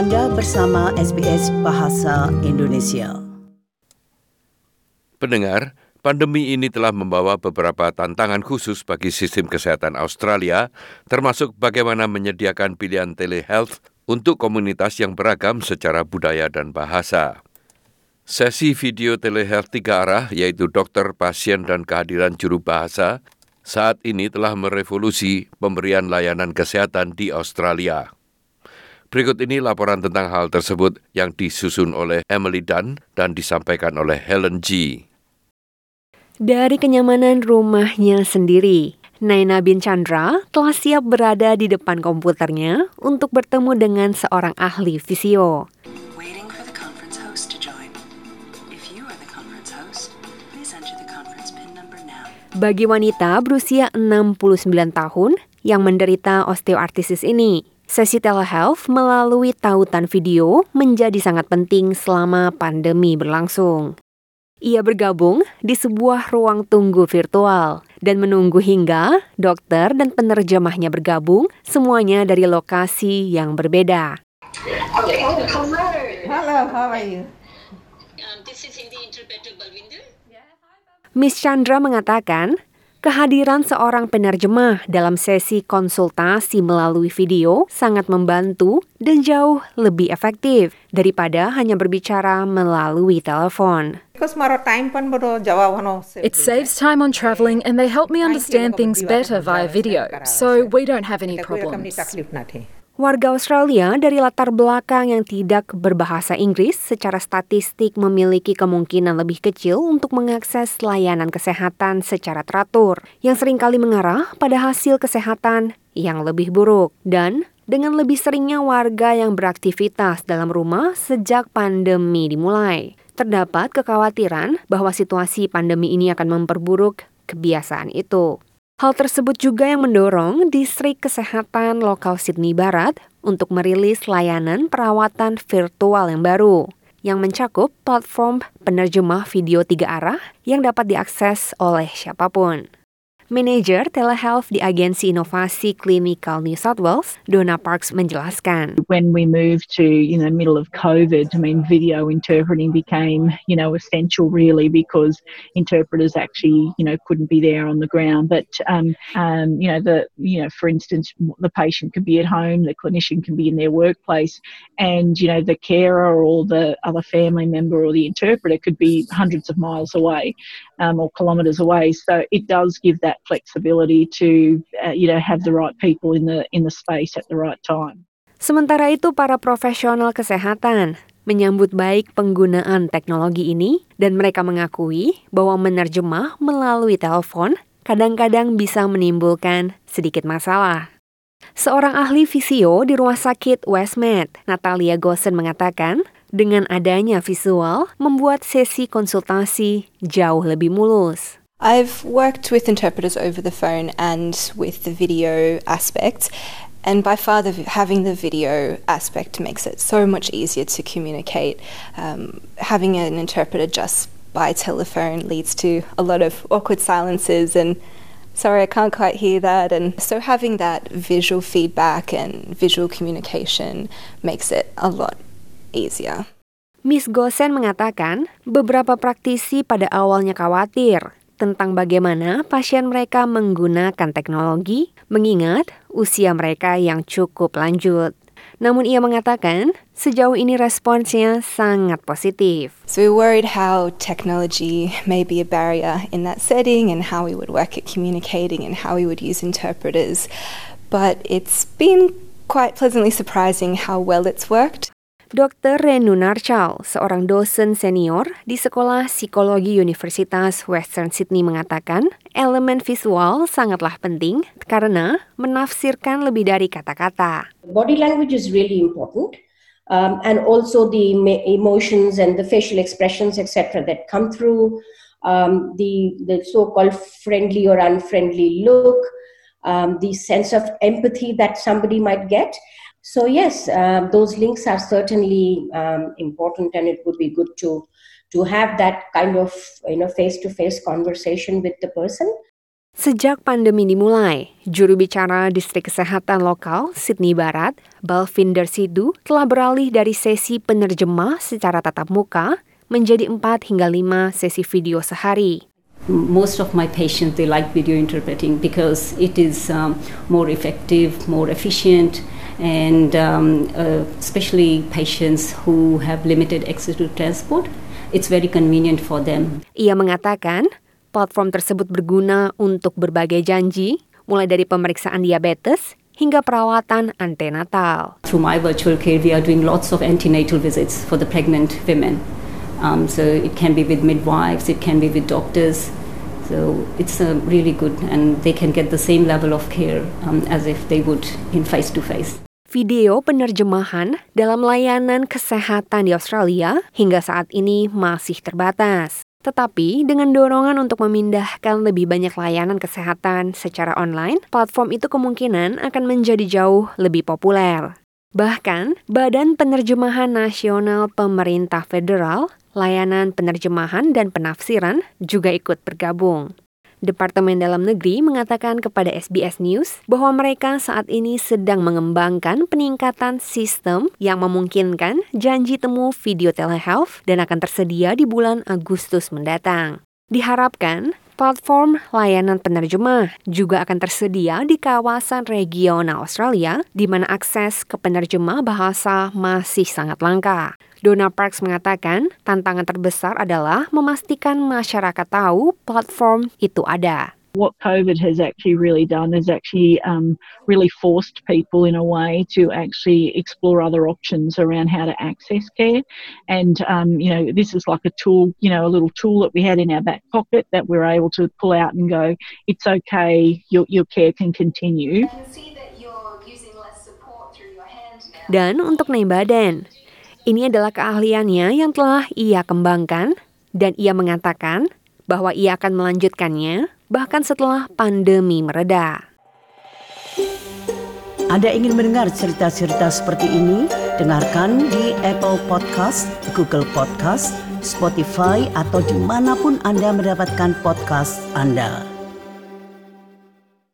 Anda bersama SBS Bahasa Indonesia. Pendengar, pandemi ini telah membawa beberapa tantangan khusus bagi sistem kesehatan Australia, termasuk bagaimana menyediakan pilihan telehealth untuk komunitas yang beragam secara budaya dan bahasa. Sesi video telehealth 3 arah, yaitu dokter, pasien, dan kehadiran juru bahasa, saat ini telah merevolusi pemberian layanan kesehatan di Australia. Berikut ini laporan tentang hal tersebut yang disusun oleh Emily Dunn dan disampaikan oleh Helen G. Dari kenyamanan rumahnya sendiri, Naina bin Chandra telah siap berada di depan komputernya untuk bertemu dengan seorang ahli fisio. Bagi wanita berusia 69 tahun yang menderita osteoartritis ini, sesi telehealth melalui tautan video menjadi sangat penting selama pandemi berlangsung. Ia bergabung di sebuah ruang tunggu virtual dan menunggu hingga dokter dan penerjemahnya bergabung, semuanya dari lokasi yang berbeda. Hello, how are you? This is Hindi interpreter Balwinder. Miss Chandra mengatakan, kehadiran seorang penerjemah dalam sesi konsultasi melalui video sangat membantu dan jauh lebih efektif daripada hanya berbicara melalui telepon. It saves time on travelling and they help me understand things better via video, so we don't have any problems. Warga Australia dari latar belakang yang tidak berbahasa Inggris secara statistik memiliki kemungkinan lebih kecil untuk mengakses layanan kesehatan secara teratur, yang seringkali mengarah pada hasil kesehatan yang lebih buruk. Dan dengan lebih seringnya warga yang beraktivitas dalam rumah sejak pandemi dimulai, terdapat kekhawatiran bahwa situasi pandemi ini akan memperburuk kebiasaan itu. Hal tersebut juga yang mendorong Distrik Kesehatan Lokal Sydney Barat untuk merilis layanan perawatan virtual yang baru, yang mencakup platform penerjemah video 3 arah yang dapat diakses oleh siapapun. Manajer telehealth di Agensi Inovasi Klinikal New South Wales, Donna Parks menjelaskan. When we moved to, middle of COVID, video interpreting became, essential really because interpreters actually, couldn't be there on the ground. But, for instance, the patient could be at home, the clinician can be in their workplace, and, the carer or the other family member or the interpreter could be hundreds of miles away or kilometres away. So it does give that flexibility to, have the right people in the space at the right time. Sementara itu, para profesional kesehatan menyambut baik penggunaan teknologi ini dan mereka mengakui bahwa menerjemah melalui telepon kadang-kadang bisa menimbulkan sedikit masalah. Seorang ahli fisio di Rumah Sakit Westmed, Natalia Gosen mengatakan, dengan adanya visual membuat sesi konsultasi jauh lebih mulus. I've worked with interpreters over the phone and with the video aspect, and by far having the video aspect makes it so much easier to communicate. Having an interpreter just by telephone leads to a lot of awkward silences and sorry, I can't quite hear that. And so having that visual feedback and visual communication makes it a lot easier. Miss Gosen mengatakan beberapa praktisi pada awalnya khawatir tentang bagaimana pasien mereka menggunakan teknologi, mengingat usia mereka yang cukup lanjut. Namun ia mengatakan sejauh ini responsnya sangat positif. So we're worried how technology may be a barrier in that setting and how we would work at communicating and how we would use interpreters. But it's been quite pleasantly surprising how well it's worked. Dr. Renu Narchal, seorang dosen senior di Sekolah Psikologi Universitas Western Sydney mengatakan, elemen visual sangatlah penting karena menafsirkan lebih dari kata-kata. Body language is really important, and also the emotions and the facial expressions, etc., that come through, the so-called friendly or unfriendly look, the sense of empathy that somebody might get. So yes, those links are certainly important, and it would be good to have that kind of face-to-face conversation with the person. Sejak pandemi dimulai, juru bicara Distrik Kesehatan Lokal Sydney Barat, Balvinder Sidhu, telah beralih dari sesi penerjemah secara tatap muka menjadi 4 hingga 5 sesi video sehari. Most of my patients, they like video interpreting because it is more effective, more efficient, and especially patients who have limited access to transport, it's very convenient for them. Ia mengatakan, platform tersebut berguna untuk berbagai janji, mulai dari pemeriksaan diabetes hingga perawatan antenatal. Through my virtual care, we are doing lots of antenatal visits for the pregnant women. So it can be with midwives, it can be with doctors. So it's really good, and they can get the same level of care as if they would in face-to-face. Video penerjemahan dalam layanan kesehatan di Australia hingga saat ini masih terbatas. Tetapi dengan dorongan untuk memindahkan lebih banyak layanan kesehatan secara online, platform itu kemungkinan akan menjadi jauh lebih populer. Bahkan, Badan Penerjemahan Nasional Pemerintah Federal, Layanan Penerjemahan dan Penafsiran juga ikut bergabung. Departemen Dalam Negeri mengatakan kepada SBS News bahwa mereka saat ini sedang mengembangkan peningkatan sistem yang memungkinkan janji temu video telehealth dan akan tersedia di bulan Agustus mendatang. Diharapkan, platform layanan penerjemah juga akan tersedia di kawasan regional Australia di mana akses ke penerjemah bahasa masih sangat langka. Donna Parks mengatakan tantangan terbesar adalah memastikan masyarakat tahu platform itu ada. What COVID has actually really done is actually really forced people in a way to actually explore other options around how to access care. And, this is like a tool, a little tool that we had in our back pocket that we're able to pull out and go, it's okay, your care can continue. I can see that you're using less support through your hand now. Dan untuk Badan, ini adalah keahliannya yang telah ia kembangkan dan ia mengatakan bahwa ia akan melanjutkannya bahkan setelah pandemi mereda. Anda ingin mendengar cerita-cerita seperti ini? Dengarkan di Apple Podcast, Google Podcast, Spotify, atau dimanapun Anda mendapatkan podcast Anda.